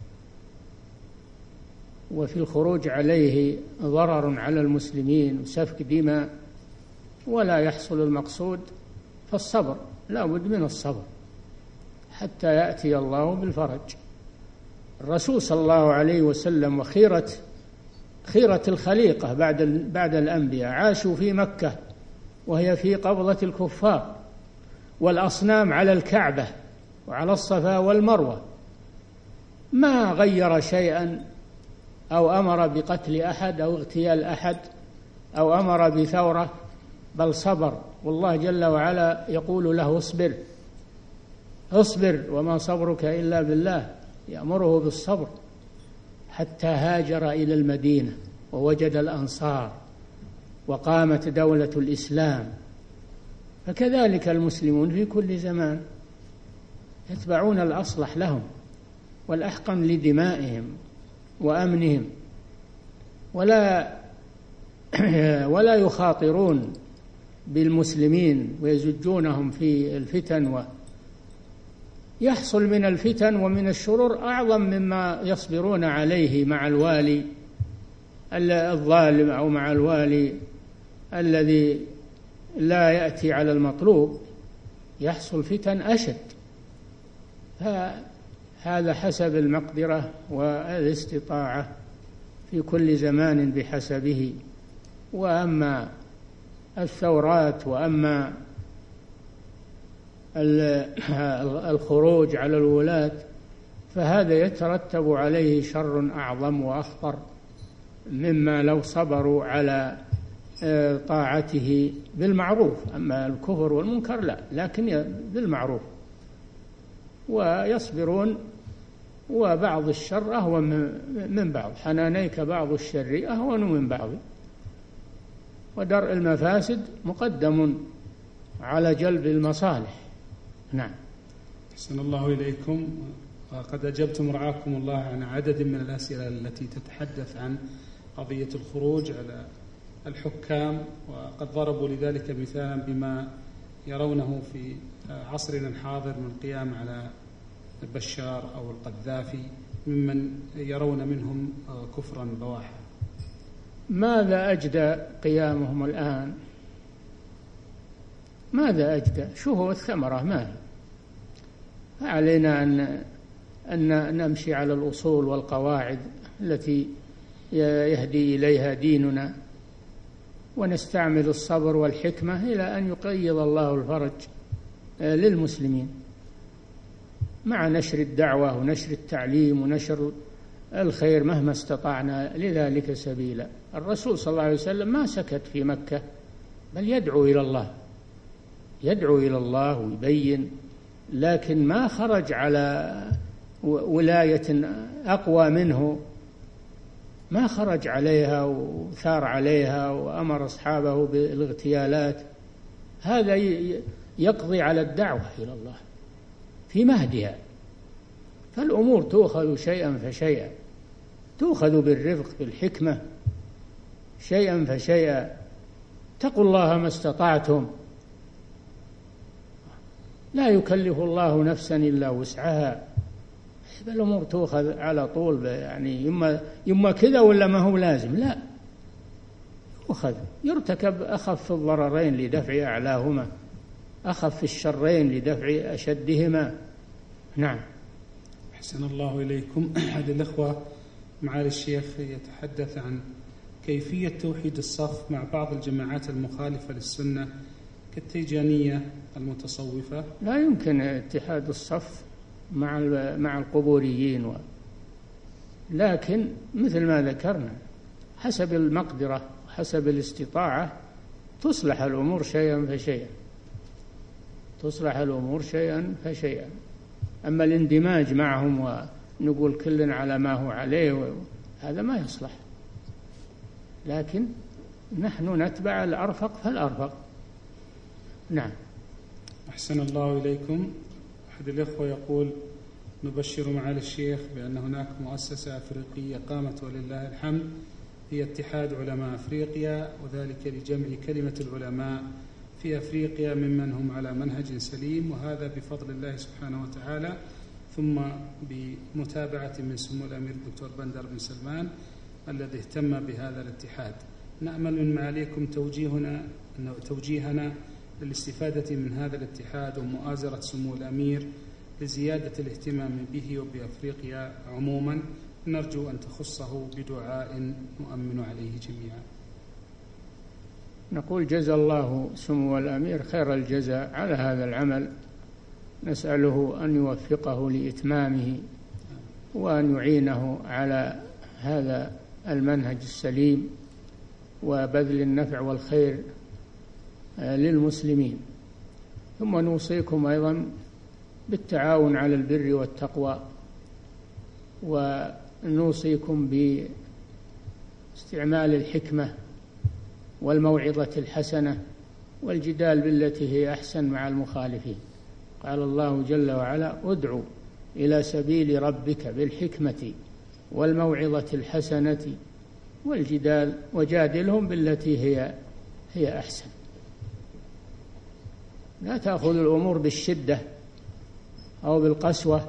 وفي الخروج عليه ضرر على المسلمين وسفك دماء ولا يحصل المقصود، فالصبر، لا بد من الصبر حتى يأتي الله بالفرج. الرسول صلى الله عليه وسلم وخيرة خيرة الخليقة بعد بعد الأنبياء عاشوا في مكة وهي في قبضة الكفار، والأصنام على الكعبة وعلى الصفا والمروة، ما غير شيئا أو أمر بقتل أحد أو اغتيال أحد أو أمر بثورة، بل صبر. والله جل وعلا يقول له اصبر اصبر وما صبرك إلا بالله، يأمره بالصبر حتى هاجر إلى المدينة ووجد الأنصار وقامت دولة الإسلام. فكذلك المسلمون في كل زمان يتبعون الأصلح لهم والأحقن لدمائهم وأمنهم، ولا ولا يخاطرون بالمسلمين ويزجونهم في الفتن، ويحصل من الفتن ومن الشرور أعظم مما يصبرون عليه مع الوالي الظالم أو مع الوالي الذي لا يأتي على المطلوب، يحصل فتن أشد. فهذا حسب المقدرة والاستطاعة في كل زمان بحسبه. وأما الثورات وأما الخروج على الولاة فهذا يترتب عليه شر أعظم وأخطر مما لو صبروا على طاعته بالمعروف. أما الكفر والمنكر لا، لكن بالمعروف ويصبرون، وبعض الشر أهون من بعض، حنانيك بعض الشر أهون من بعض، ودرء المفاسد مقدم على جلب المصالح. نعم. أحسن الله إليكم. وقد أجبتم رعاكم الله عن عدد من الأسئلة التي تتحدث عن قضية الخروج على الحكام، وقد ضربوا لذلك مثالا بما يرونه في عصرنا الحاضر من القيام على بشار أو القذافي ممن يرون منهم كفرا بواحا. ماذا أجدى قيامهم الآن؟ ماذا أجدى؟ شو هو الثمرة؟ ما هي؟ علينا أن أن نمشي على الأصول والقواعد التي يهدي إليها ديننا، ونستعمل الصبر والحكمة إلى أن يقيض الله الفرج للمسلمين، مع نشر الدعوة ونشر التعليم ونشر الخير مهما استطعنا لذلك سبيلا. الرسول صلى الله عليه وسلم ما سكت في مكة، بل يدعو إلى الله يدعو إلى الله ويبين، لكن ما خرج على ولاية أقوى منه، ما خرج عليها وثار عليها وأمر أصحابه بالاغتيالات. هذا يقضي على الدعوة إلى الله في مهدها. فالأمور تؤخذ شيئا فشيئا، تؤخذ بالرفق بالحكمة شيئا فشيئا. اتقوا الله ما استطعتم، لا يكلف الله نفسا إلا وسعها. الأمور تؤخذ على طول، يعني يما يما كذا ولا ما هو لازم، لا، يؤخذ يرتكب أخف الضررين لدفع أعلاهما. أخف الشرين لدفع أشدهما. نعم. أحسن الله إليكم. أحد الأخوة معالي الشيخ يتحدث عن كيفية توحيد الصف مع بعض الجماعات المخالفة للسنة كالتيجانية المتصوفة. لا يمكن اتحاد الصف مع مع القبوريين و... لكن مثل ما ذكرنا حسب المقدرة حسب الاستطاعة تصلح الأمور شيئا فشيئا تصلح الأمور شيئا فشيئا. أما الاندماج معهم ونقول كل على ما هو عليه هذا ما يصلح، لكن نحن نتبع الأرفق فالأرفق. نعم. أحسن الله إليكم. أحد الأخوة يقول: نبشر معالي الشيخ بأن هناك مؤسسة أفريقية قامت ولله الحمد هي اتحاد علماء أفريقيا، وذلك لجمع كلمة العلماء في أفريقيا ممن هم على منهج سليم، وهذا بفضل الله سبحانه وتعالى، ثم بمتابعة من سمو الأمير الدكتور بندر بن سلمان الذي اهتم بهذا الاتحاد. نأمل من معاليكم توجيهنا توجيهنا للاستفادة من هذا الاتحاد ومؤازرة سمو الأمير لزيادة الاهتمام به وبأفريقيا عموما. نرجو أن تخصه بدعاء نؤمن عليه جميعا. نقول جزا الله سمو الأمير خير الجزاء على هذا العمل، نسأله أن يوفقه لإتمامه وأن يعينه على هذا المنهج السليم وبذل النفع والخير للمسلمين. ثم نوصيكم أيضا بالتعاون على البر والتقوى، ونوصيكم باستعمال الحكمة والموعظة الحسنة والجدال بالتي هي أحسن مع المخالفين. قال الله جل وعلا: ادعوا إلى سبيل ربك بالحكمة والموعظة الحسنة والجدال وجادلهم بالتي هي هي أحسن. لا تأخذ الأمور بالشدة أو بالقسوة،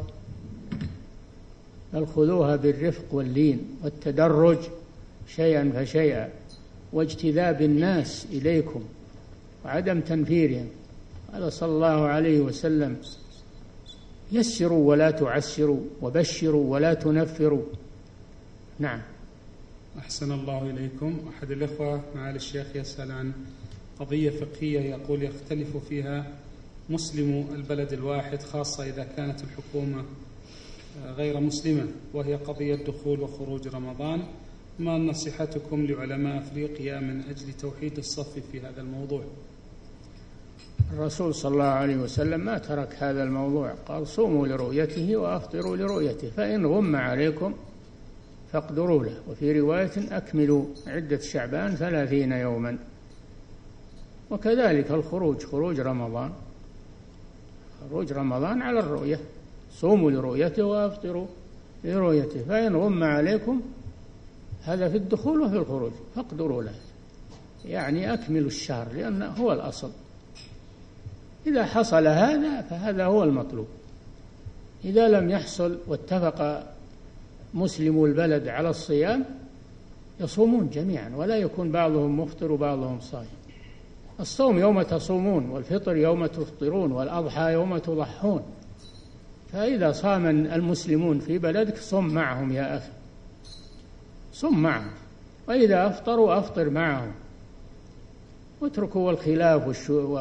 بل خذوها بالرفق واللين والتدرج شيئا فشيئا، واجتذاب الناس إليكم وعدم تنفيرهم. قال صلى الله عليه وسلم: يسروا ولا تعسروا، وبشروا ولا تنفروا. نعم. أحسن الله إليكم. أحد الأخوة معالي الشيخ يسأل عن قضية فقهية، يقول: يختلف فيها مسلم البلد الواحد، خاصة إذا كانت الحكومة غير مسلمة، وهي قضية دخول وخروج رمضان. ما نصيحتكم لعلماء أفريقيا من أجل توحيد الصف في هذا الموضوع؟ الرسول صلى الله عليه وسلم ما ترك هذا الموضوع، قال: صوموا لرؤيته وأفطروا لرؤيته، فإن غم عليكم فاقدروا له. وفي رواية: أكملوا عدة شعبان ثلاثين يوما. وكذلك الخروج، خروج رمضان، خروج رمضان على الرؤية، صوموا لرؤيته وأفطروا لرؤيته، فإن غم عليكم، هذا في الدخول وفي الخروج، فاقدروا له، يعني أكملوا الشهر، لأنه هو الأصل. إذا حصل هذا فهذا هو المطلوب. إذا لم يحصل واتفق مسلمو البلد على الصيام يصومون جميعا، ولا يكون بعضهم مفطر وبعضهم صائم. الصوم يوم تصومون، والفطر يوم تفطرون، والأضحى يوم تضحون. فإذا صام المسلمون في بلدك صم معهم يا أخي، صم معهم، وإذا أفطروا أفطر معهم، واتركوا الخلاف والشو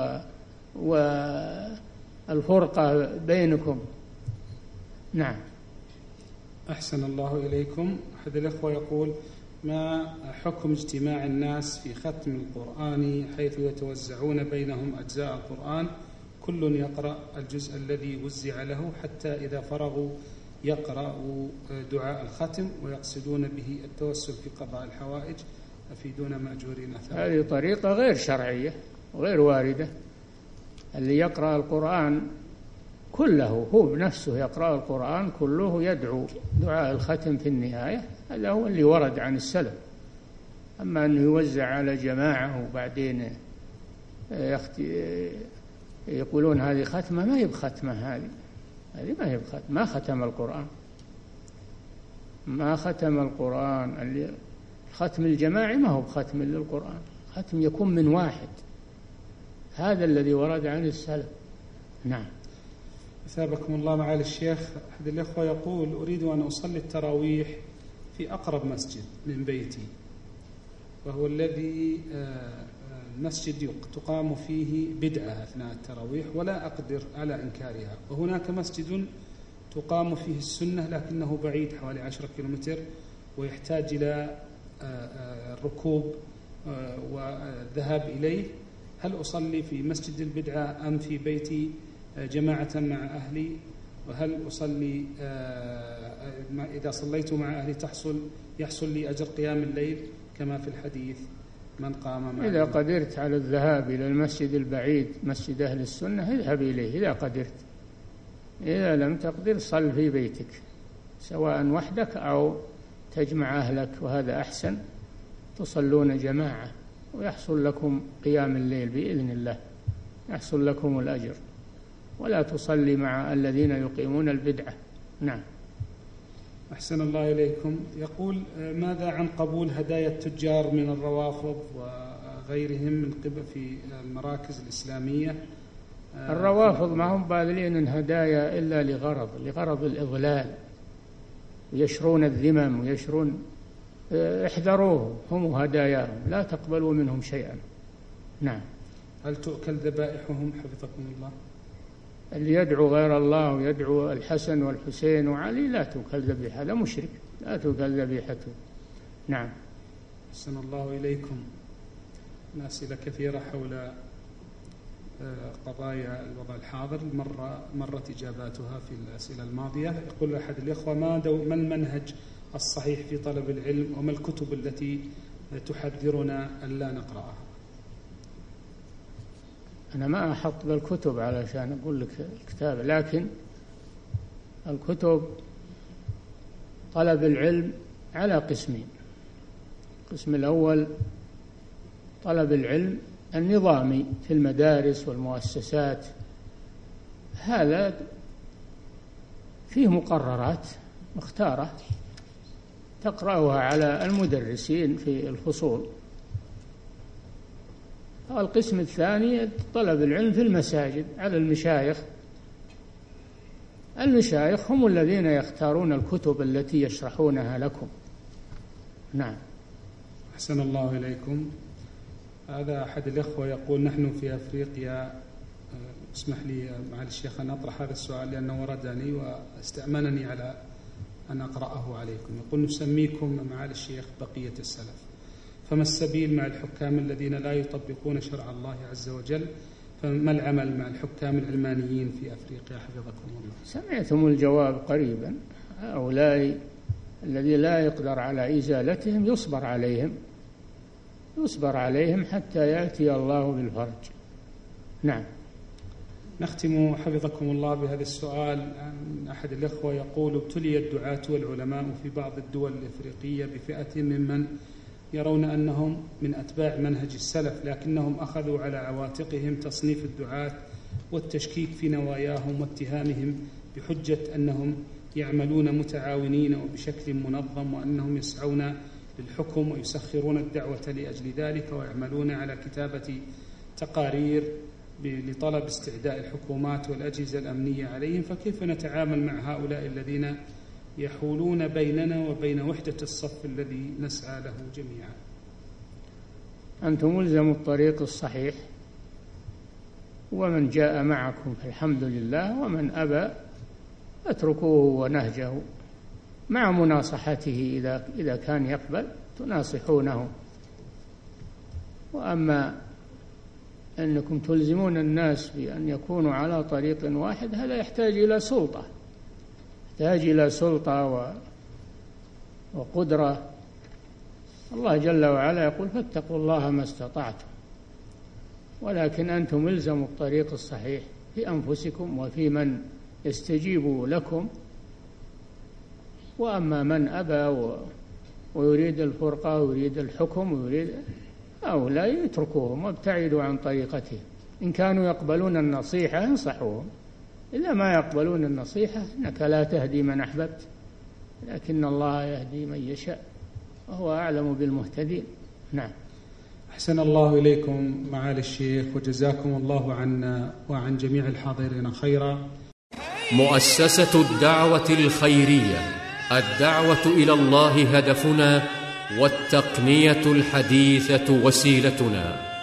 والفرقة بينكم. نعم. أحسن الله إليكم. أحد الأخوة يقول: ما حكم اجتماع الناس في ختم القرآن حيث يتوزعون بينهم أجزاء القرآن، كل يقرأ الجزء الذي وزع له، حتى إذا فرغوا يقرأ دعاء الختم ويقصدون به التوسل في قضاء الحوائج، أفيدون مأجورين أثار؟ هذه طريقة غير شرعية وغير واردة. اللي يقرأ القرآن كله هو بنفسه يقرأ القرآن كله، يدعو دعاء الختم في النهاية، هذا هو اللي ورد عن السلف. أما أنه يوزع على جماعة وبعدين يقولون هذه ختمة، ما هي بختمة، هذه هذه ما هي بختمة، ما ختم القرآن، ما ختم القرآن. اللي ختم الجماعي ما هو بختم للقرآن، ختم يكون من واحد. هذا الذي ورد عن السلف. نعم. أثابكم الله معالي الشيخ، أحد الأخوة يقول: أريد أن أصلي التراويح في أقرب مسجد من بيتي، وهو الذي المسجد تقام فيه بدعة أثناء التراويح ولا أقدر على إنكارها، وهناك مسجد تقام فيه السنة لكنه بعيد حوالي عشرة كيلومتر ويحتاج إلى الركوب والذهاب إليه. هل أصلي في مسجد البدعة أم في بيتي جماعة مع أهلي؟ وهل أصلي إذا صليت مع أهلي تحصل يحصل لي أجر قيام الليل كما في الحديث من قام مع إذا قدرت على الذهاب إلى المسجد البعيد مسجد أهل السنة اذهب إليه إذا قدرت. إذا لم تقدر صل في بيتك سواء وحدك أو تجمع أهلك، وهذا أحسن، تصلون جماعة ويحصل لكم قيام الليل بإذن الله، يحصل لكم الأجر، ولا تصلي مع الذين يقيمون البدعة. نعم. أحسن الله إليكم. يقول: ماذا عن قبول هدايا التجار من الروافض وغيرهم من قبل في المراكز الإسلامية؟ الروافض ما هم باذلين الهدايا إلا لغرض لغرض الإضلال، يشرون الذمم ويشرون. احذروه، هم هداياهم لا تقبلوا منهم شيئا. نعم. هل تؤكل ذبائحهم حفظكم الله؟ اللي يدعو غير الله ويدعو الحسن والحسين وعلي لا تؤكل ذبيحة، هذا مشرك، لا تؤكل ذبيحته. نعم. أحسن الله إليكم. أسئلة كثيرة حول قضايا الوضع الحاضر مرة مرت إجاباتها في الأسئلة الماضية. يقول أحد الإخوة: ما, ما المنهج الصحيح في طلب العلم، وما الكتب التي تحذرنا أن لا نقرأها؟ أنا ما أحط بالكتب علشان أقول لك الكتاب، لكن الكتب طلب العلم على قسمين. القسم الأول طلب العلم النظامي في المدارس والمؤسسات، هذا فيه مقررات مختارة تقرأها على المدرسين في الفصول. القسم الثاني طلب العلم في المساجد على المشايخ. المشايخ هم الذين يختارون الكتب التي يشرحونها لكم. نعم. أحسن الله إليكم. هذا أحد الأخوة يقول: نحن في أفريقيا، اسمح لي معالي الشيخ أن أطرح هذا السؤال لأنه وردني واستأمنني على أن أقرأه عليكم. يقول: نسميكم معالي الشيخ بقية السلف، فما السبيل مع الحكام الذين لا يطبقون شرع الله عز وجل؟ فما العمل مع الحكام العلمانيين في أفريقيا حفظكم الله؟ سمعتم الجواب قريبا. هؤلاء الذي لا يقدر على إزالتهم يصبر عليهم يصبر عليهم حتى يأتي الله بالفرج. نعم. نختم حفظكم الله بهذا السؤال عن أحد الأخوة يقول: ابتلي الدعاة والعلماء في بعض الدول الإفريقية بفئة ممن يرون أنهم من أتباع منهج السلف، لكنهم أخذوا على عواتقهم تصنيف الدعاة والتشكيك في نواياهم واتهامهم بحجة أنهم يعملون متعاونين وبشكل منظم، وأنهم يسعون للحكم ويسخرون الدعوة لأجل ذلك، ويعملون على كتابة تقارير لطلب استعداء الحكومات والأجهزة الأمنية عليهم. فكيف نتعامل مع هؤلاء الذين يحولون بيننا وبين وحدة الصف الذي نسعى له جميعا؟ أنتم ملزموا الطريق الصحيح، ومن جاء معكم فالحمد لله، ومن أبى اتركوه ونهجه مع مناصحته إذا إذا كان يقبل تناصحونه. وأما أنكم تلزمون الناس بأن يكونوا على طريق واحد، هذا يحتاج إلى سلطة يحتاج إلى سلطة وقدرة. الله جل وعلا يقول: فاتقوا الله ما استطعتم. ولكن أنتم الزموا الطريق الصحيح في أنفسكم وفي من يستجيب لكم. وأما من أبى ويريد الفرقة ويريد الحكم ويريد هؤلاء يتركوهم وابتعدوا عن طريقتهم. إن كانوا يقبلون النصيحة انصحوهم، إذا ما يقبلون النصيحة إنك لا تهدي من أحببت لكن الله يهدي من يشاء وهو أعلم بالمهتدين. نعم. أحسن الله إليكم معالي الشيخ، وجزاكم الله عنا وعن جميع الحاضرين خيرا. مؤسسة الدعوة الخيرية، الدعوة إلى الله هدفنا، والتقنية الحديثة وسيلتنا.